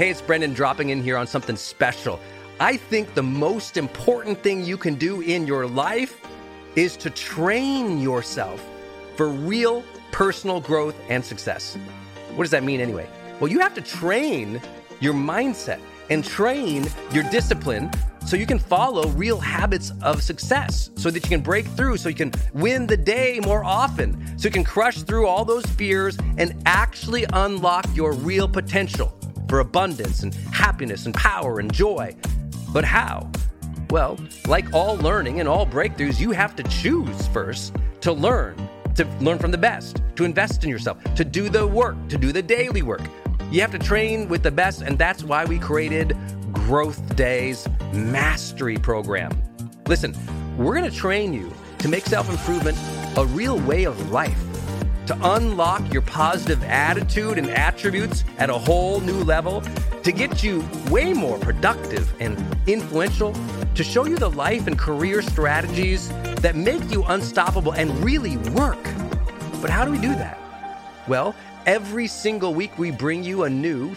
Hey, it's Brendan dropping in here on something special. I think the most important thing you can do in your life is to train yourself for real personal growth and success. What does that mean anyway? Well, you have to train your mindset and train your discipline so you can follow real habits of success, so that you can break through, so you can win the day more often, so you can crush through all those fears and actually unlock your real potential for abundance and happiness and power and joy. But how? Well, like all learning and all breakthroughs, you have to choose first to learn from the best, to invest in yourself, to do the work, to do the daily work. You have to train with the best, and that's why we created Growth Day's Mastery Program. Listen, we're going to train you to make self-improvement a real way of life, to unlock your positive attitude and attributes at a whole new level, to get you way more productive and influential, to show you the life and career strategies that make you unstoppable and really work. But how do we do that? Well, every single week we bring you a new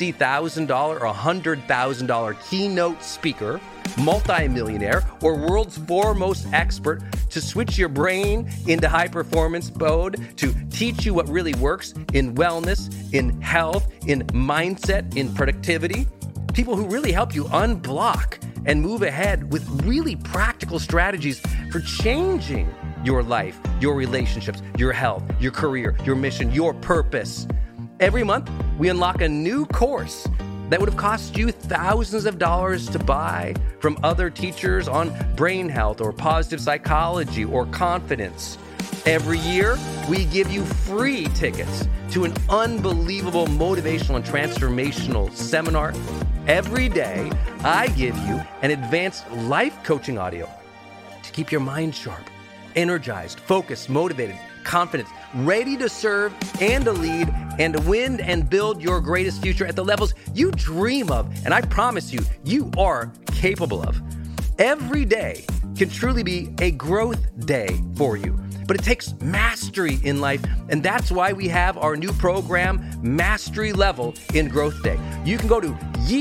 $50,000 or $100,000 keynote speaker, multimillionaire, or world's foremost expert to switch your brain into high performance mode, to teach you what really works in wellness, in health, in mindset, in productivity. People who really help you unblock and move ahead with really practical strategies for changing your life, your relationships, your health, your career, your mission, your purpose. Every month, we unlock a new course that would have cost you thousands of dollars to buy from other teachers on brain health or positive psychology or confidence. Every year, we give you free tickets to an unbelievable motivational and transformational seminar. Every day, I give you an advanced life coaching audio to keep your mind sharp, energized, focused, motivated, confident, ready to serve and to lead and to win and build your greatest future at the levels you dream of. And I promise you, you are capable of. Every day can truly be a growth day for you. But it takes mastery in life, and that's why we have our new program, Mastery Level in Growth Day. You can go to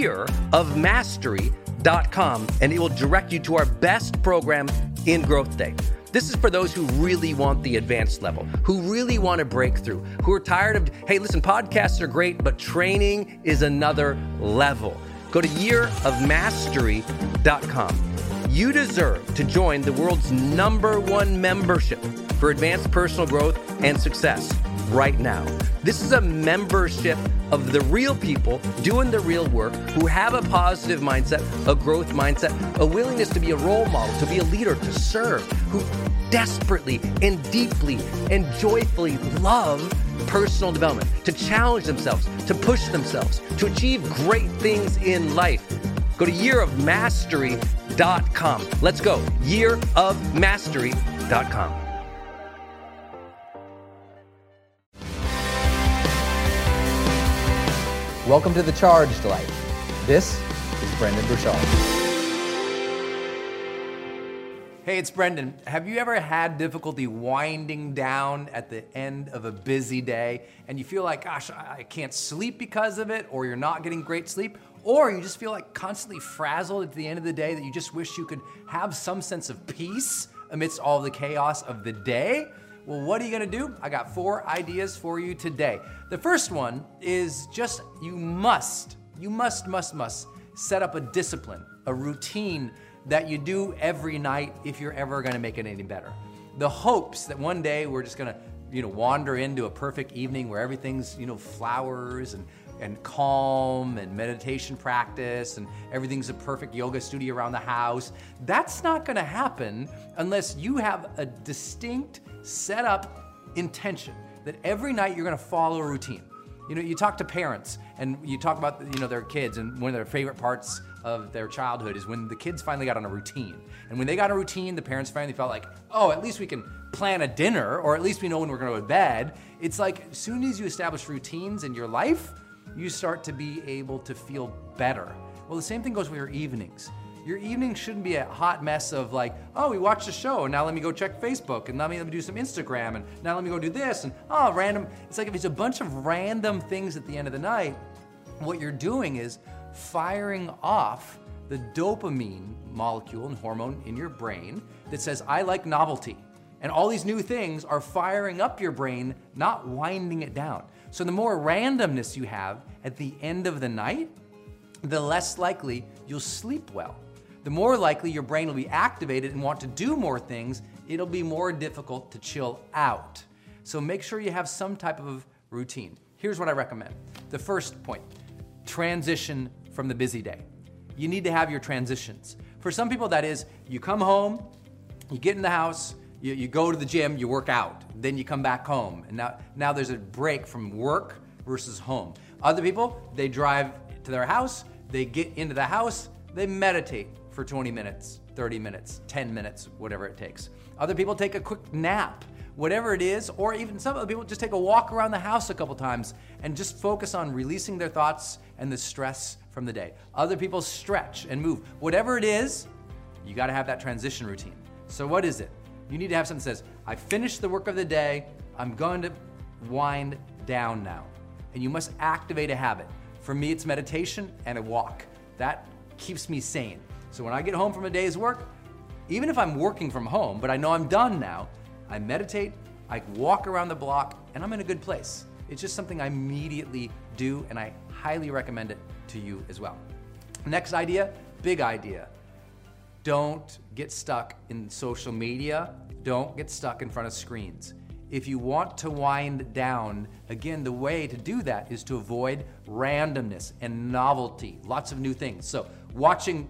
yearofmastery.com, and it will direct you to our best program in Growth Day. This is for those who really want the advanced level, who really want to break through, who are tired of, hey, listen, podcasts are great, but training is another level. Go to yearofmastery.com. You deserve to join the world's #1 membership for advanced personal growth and success right now. This is a membership of the real people doing the real work, who have a positive mindset, a growth mindset, a willingness to be a role model, to be a leader, to serve, who desperately and deeply and joyfully love personal development, to challenge themselves, to push themselves, to achieve great things in life. Go to yearofmastery.com. Let's go. yearofmastery.com. Welcome to The Charged Life. This is Brendon Burchard. Hey, it's Brendan. Have you ever had difficulty winding down at the end of a busy day and you feel like, gosh, I can't sleep because of it, or you're not getting great sleep, or you just feel like constantly frazzled at the end of the day that you just wish you could have some sense of peace amidst all the chaos of the day? Well, what are you gonna do? I got 4 ideas for you today. The first one is just you must set up a discipline, a routine that you do every night if you're ever gonna make it any better. The hopes that one day we're just gonna, wander into a perfect evening where everything's, flowers and calm and meditation practice and everything's a perfect yoga studio around the house. That's not gonna happen unless you have a distinct set up intention that every night you're gonna follow a routine. You talk to parents and you talk about, their kids, and one of their favorite parts of their childhood is when the kids finally got on a routine. And when they got a routine, the parents finally felt like, oh, at least we can plan a dinner, or at least we know when we're gonna go to bed. It's like, as soon as you establish routines in your life, you start to be able to feel better. Well, the same thing goes with your evenings. Your evening shouldn't be a hot mess of like, oh, we watched a show and now let me go check Facebook, and now let me do some Instagram, and now let me go do this, and random. It's like if it's a bunch of random things at the end of the night, what you're doing is firing off the dopamine molecule and hormone in your brain that says, I like novelty. And all these new things are firing up your brain, not winding it down. So the more randomness you have at the end of the night, the less likely you'll sleep well. The more likely your brain will be activated and want to do more things, it'll be more difficult to chill out. So make sure you have some type of routine. Here's what I recommend. The first point, transition from the busy day. You need to have your transitions. For some people, that is, you come home, you get in the house, you go to the gym, you work out, then you come back home. And now there's a break from work versus home. Other people, they drive to their house, they get into the house, they meditate for 20 minutes, 30 minutes, 10 minutes, whatever it takes. Other people take a quick nap, whatever it is, or even some other people just take a walk around the house a couple times and just focus on releasing their thoughts and the stress from the day. Other people stretch and move. Whatever it is, you gotta have that transition routine. So what is it? You need to have something that says, I finished the work of the day, I'm going to wind down now. And you must activate a habit. For me, it's meditation and a walk. That keeps me sane. So when I get home from a day's work, even if I'm working from home, but I know I'm done now, I meditate, I walk around the block, and I'm in a good place. It's just something I immediately do, and I highly recommend it to you as well. Next idea, big idea. Don't get stuck in social media. Don't get stuck in front of screens. If you want to wind down, again, the way to do that is to avoid randomness and novelty, lots of new things. So watching,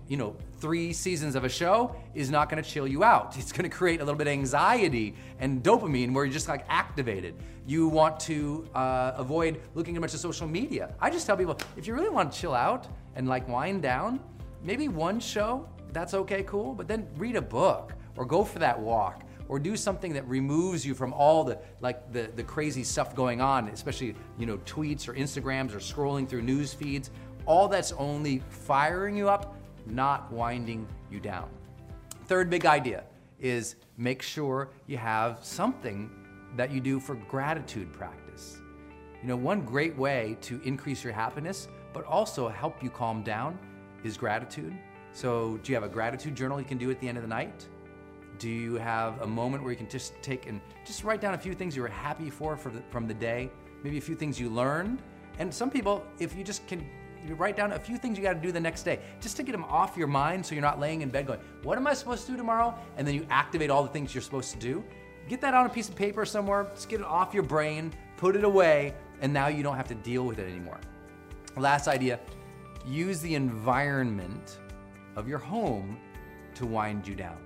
3 seasons of a show is not gonna chill you out. It's gonna create a little bit of anxiety and dopamine where you're just like activated. You want to avoid looking at much of social media. I just tell people, if you really want to chill out and like wind down, maybe one show, that's okay, cool, but then read a book or go for that walk or do something that removes you from all the crazy stuff going on, especially, tweets or Instagrams or scrolling through news feeds. All that's only firing you up, not winding you down. Third big idea is make sure you have something that you do for gratitude practice. One great way to increase your happiness, but also help you calm down, is gratitude. So do you have a gratitude journal you can do at the end of the night? Do you have a moment where you can just take and just write down a few things you were happy from the day, maybe a few things you learned? And some people, if you just can write down a few things you got to do the next day, just to get them off your mind so you're not laying in bed going, what am I supposed to do tomorrow? And then you activate all the things you're supposed to do. Get that on a piece of paper somewhere, just get it off your brain, put it away, and now you don't have to deal with it anymore. Last idea, use the environment of your home to wind you down.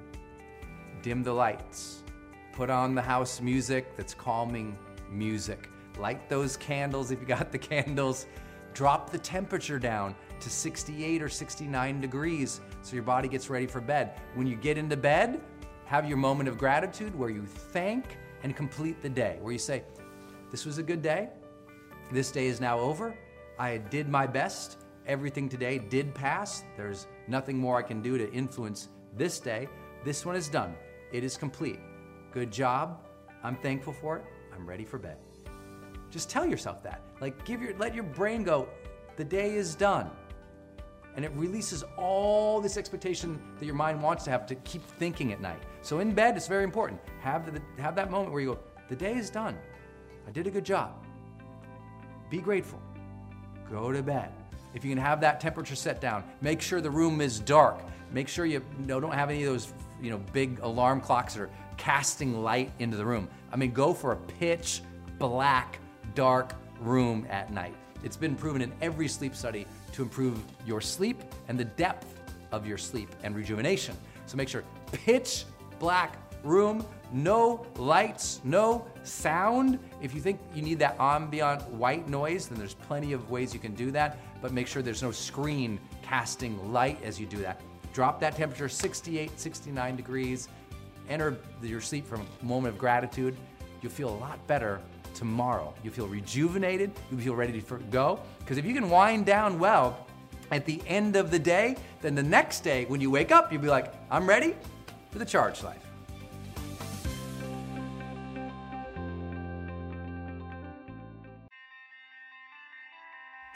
Dim the lights, put on the house music that's calming music. Light those candles if you got the candles. Drop the temperature down to 68 or 69 degrees so your body gets ready for bed. When you get into bed, have your moment of gratitude where you thank and complete the day, where you say, this was a good day. This day is now over. I did my best. Everything today did pass. There's nothing more I can do to influence this day. This one is done. It is complete. Good job. I'm thankful for it. I'm ready for bed. Just tell yourself that. Let your brain go, the day is done. And it releases all this expectation that your mind wants to have to keep thinking at night. So in bed, it's very important. Have that moment where you go, the day is done. I did a good job. Be grateful. Go to bed. If you can have that temperature set down, make sure the room is dark. Make sure you don't have any of those big alarm clocks that are casting light into the room. Go for a pitch black, dark room at night. It's been proven in every sleep study to improve your sleep and the depth of your sleep and rejuvenation. So make sure pitch black room, no lights, no sound. If you think you need that ambient white noise, then there's plenty of ways you can do that, but make sure there's no screen casting light as you do that. Drop that temperature 68, 69 degrees, enter your sleep from a moment of gratitude. You'll feel a lot better tomorrow. You feel rejuvenated, you feel ready to go. Because if you can wind down well at the end of the day, then the next day when you wake up, you'll be like, I'm ready for the charged life.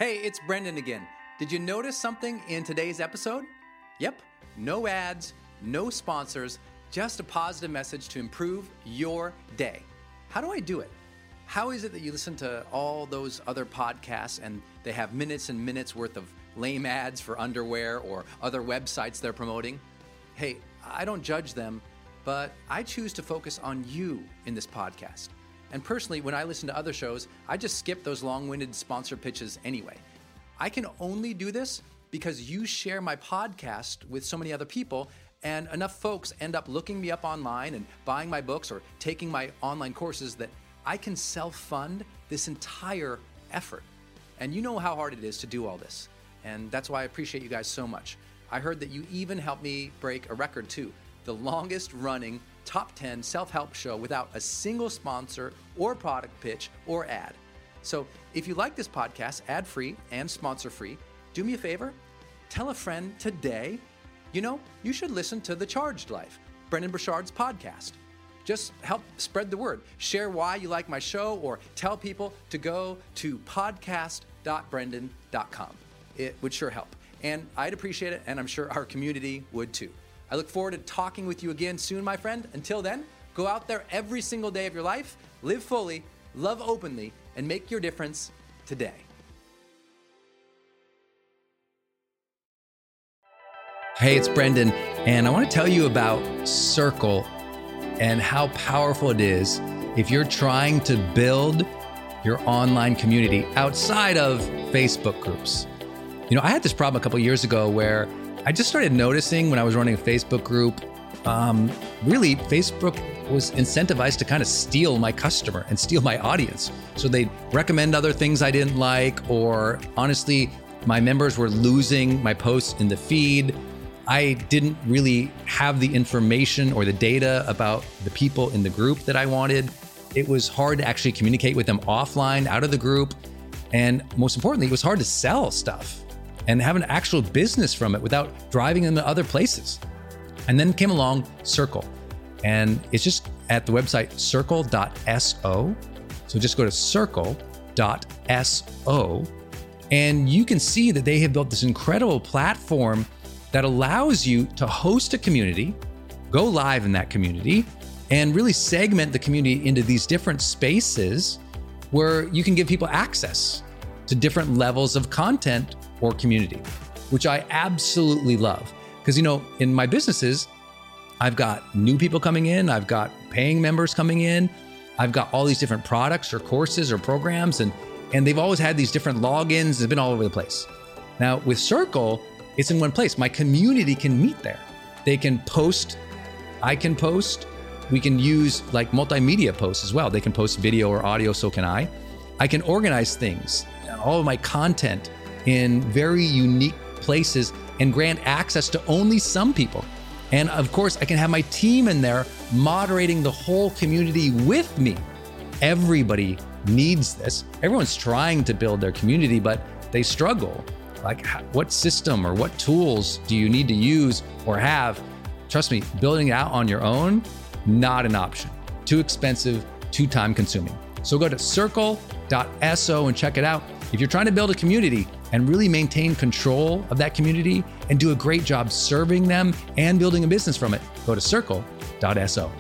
Hey, it's Brendan again. Did you notice something in today's episode? Yep, no ads, no sponsors, just a positive message to improve your day. How do I do it? How is it that you listen to all those other podcasts and they have minutes and minutes worth of lame ads for underwear or other websites they're promoting? Hey, I don't judge them, but I choose to focus on you in this podcast. And personally, when I listen to other shows, I just skip those long-winded sponsor pitches anyway. I can only do this because you share my podcast with so many other people, and enough folks end up looking me up online and buying my books or taking my online courses that I can self-fund this entire effort. And you know how hard it is to do all this. And that's why I appreciate you guys so much. I heard that you even helped me break a record too. The longest running top 10 self-help show without a single sponsor or product pitch or ad. So if you like this podcast, ad-free and sponsor-free, do me a favor, tell a friend today, you should listen to The Charged Life, Brendon Burchard's podcast. Just help spread the word. Share why you like my show or tell people to go to podcast.brendon.com. It would sure help. And I'd appreciate it, and I'm sure our community would too. I look forward to talking with you again soon, my friend. Until then, go out there every single day of your life, live fully, love openly, and make your difference today. Hey, it's Brendan, and I want to tell you about Circle and how powerful it is if you're trying to build your online community outside of Facebook groups. I had this problem a couple years ago where I just started noticing when I was running a Facebook group, really Facebook was incentivized to kind of steal my customer and steal my audience. So they'd recommend other things I didn't like, or honestly, my members were losing my posts in the feed. I didn't really have the information or the data about the people in the group that I wanted. It was hard to actually communicate with them offline, out of the group. And most importantly, it was hard to sell stuff and have an actual business from it without driving them to other places. And then came along Circle. And it's just at the website circle.so. So just go to circle.so. And you can see that they have built this incredible platform that allows you to host a community, go live in that community, and really segment the community into these different spaces where you can give people access to different levels of content or community, which I absolutely love. Because, in my businesses, I've got new people coming in, I've got paying members coming in, I've got all these different products or courses or programs, and they've always had these different logins. They've been all over the place. Now with Circle, it's in one place. My community can meet there. They can post, I can post, we can use like multimedia posts as well. They can post video or audio, so can I. I can organize things, all of my content in very unique places and grant access to only some people. And of course, I can have my team in there moderating the whole community with me. Everybody needs this. Everyone's trying to build their community, but they struggle. Like, what system or what tools do you need to use or have? Trust me, building it out on your own, not an option. Too expensive, too time consuming. So go to circle.so and check it out. If you're trying to build a community and really maintain control of that community and do a great job serving them and building a business from it, go to circle.so.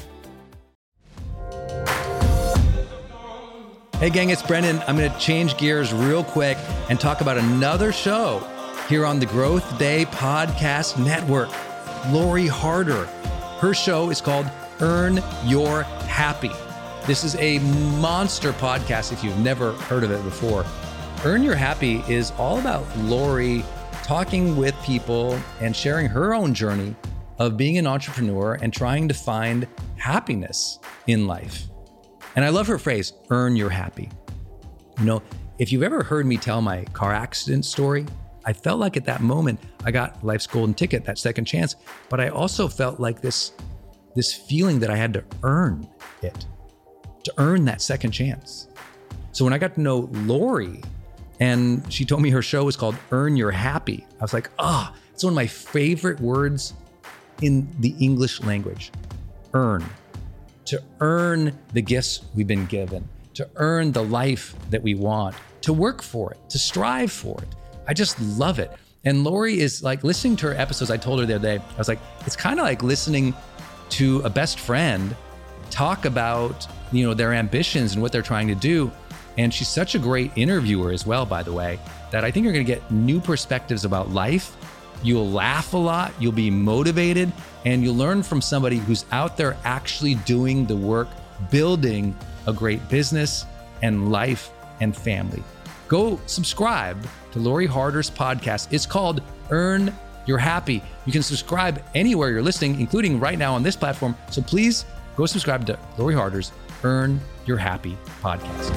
Hey gang, it's Brendan. I'm going to change gears real quick and talk about another show here on the Growth Day Podcast Network. Lori Harder. Her show is called Earn Your Happy. This is a monster podcast if you've never heard of it before. Earn Your Happy is all about Lori talking with people and sharing her own journey of being an entrepreneur and trying to find happiness in life. And I love her phrase, earn your happy. If you've ever heard me tell my car accident story, I felt like at that moment, I got life's golden ticket, that second chance, but I also felt like this feeling that I had to earn it, to earn that second chance. So when I got to know Lori and she told me her show was called Earn Your Happy, I was like, it's one of my favorite words in the English language, earn. To earn the gifts we've been given, to to earn the life that we want, to work for it, to strive for it. I just love it. And Lori is like, listening to her episodes, I told her the other day, I was like, it's kind of like listening to a best friend talk about, their ambitions and what they're trying to do. And she's such a great interviewer as well, by the way, that I think you're going to get new perspectives about life. You'll laugh a lot, you'll be motivated, and you'll learn from somebody who's out there actually doing the work, building a great business and life and family. Go subscribe to Lori Harder's podcast. It's called Earn Your Happy. You can subscribe anywhere you're listening, including right now on this platform. So please go subscribe to Lori Harder's Earn Your Happy podcast.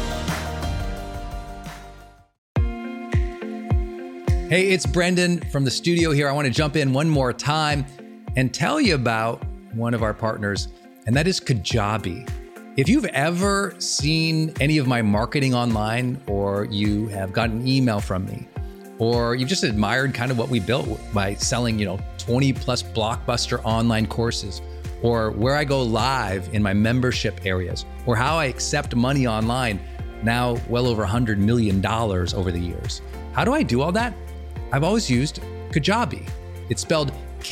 Hey, it's Brendan from the studio here. I want to jump in one more time and tell you about one of our partners, and that is Kajabi. If you've ever seen any of my marketing online, or you have gotten an email from me, or you've just admired kind of what we built by selling, 20 plus blockbuster online courses, or where I go live in my membership areas, or how I accept money online, now well over $100 million over the years. How do I do all that? I've always used Kajabi. It's spelled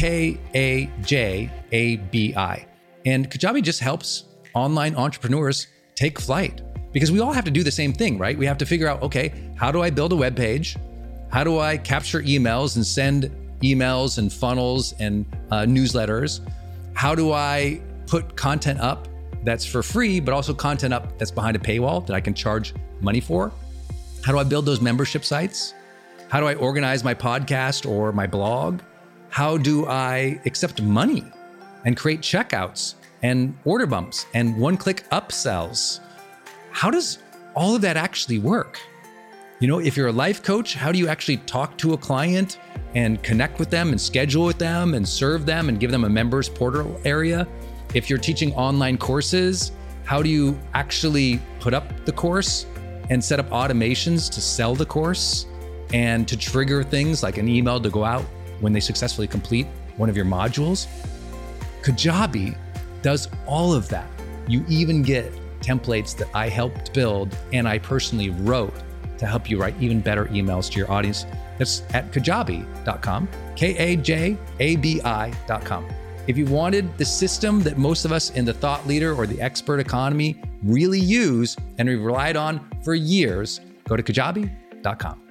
Kajabi. And Kajabi just helps online entrepreneurs take flight, because we all have to do the same thing, right? We have to figure out, okay, how do I build a web page? How do I capture emails and send emails and funnels and newsletters? How do I put content up that's for free, but also content up that's behind a paywall that I can charge money for? How do I build those membership sites? How do I organize my podcast or my blog? How do I accept money and create checkouts and order bumps and one-click upsells? How does all of that actually work? If you're a life coach, how do you actually talk to a client and connect with them and schedule with them and serve them and give them a members portal area? If you're teaching online courses, how do you actually put up the course and set up automations to sell the course and to trigger things like an email to go out when they successfully complete one of your modules? Kajabi does all of that. You even get templates that I helped build and I personally wrote to help you write even better emails to your audience. That's at kajabi.com, Kajabi.com. If you wanted the system that most of us in the thought leader or the expert economy really use and we've relied on for years, go to kajabi.com.